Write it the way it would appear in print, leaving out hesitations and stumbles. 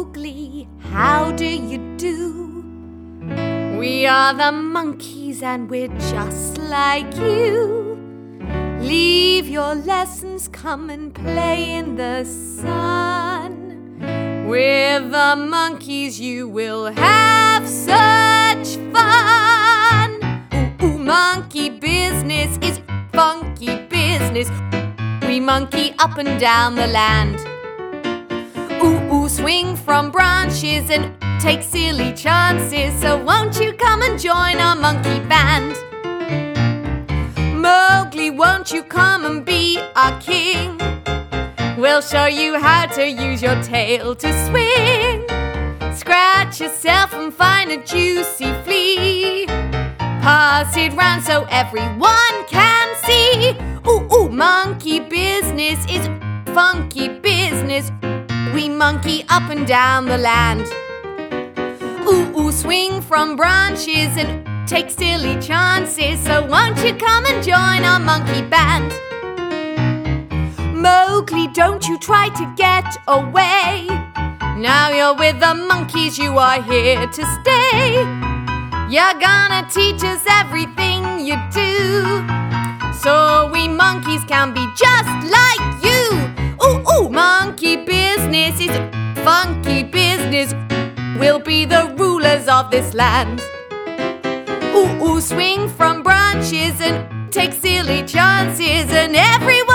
Mowgli, how do you do? We are the monkeys and we're just like you. Leave your lessons, come and play in the sun. With the monkeys you will have such fun. Ooh, ooh, monkey business is funky business. We monkey up and down the land. Ooh, ooh, swing from branches and take silly chances. So won't you come and join our monkey band? Mowgli, won't you come and be our king? We'll show you how to use your tail to swing. Scratch yourself and find a juicy flea. Pass it round so everyone can see. Ooh, ooh, monkey business is funky business. We monkey up and down the land. Ooh, ooh, swing from branches and take silly chances. So won't you come and join our monkey band? Mowgli, don't you try to get away. Now you're with the monkeys, you are here to stay. You're gonna teach us everything you do, so we monkeys can be just like you. Ooh, ooh, monkey business is funky business. We'll be the rulers of this land. Ooh, ooh, swing from branches and take silly chances, and everyone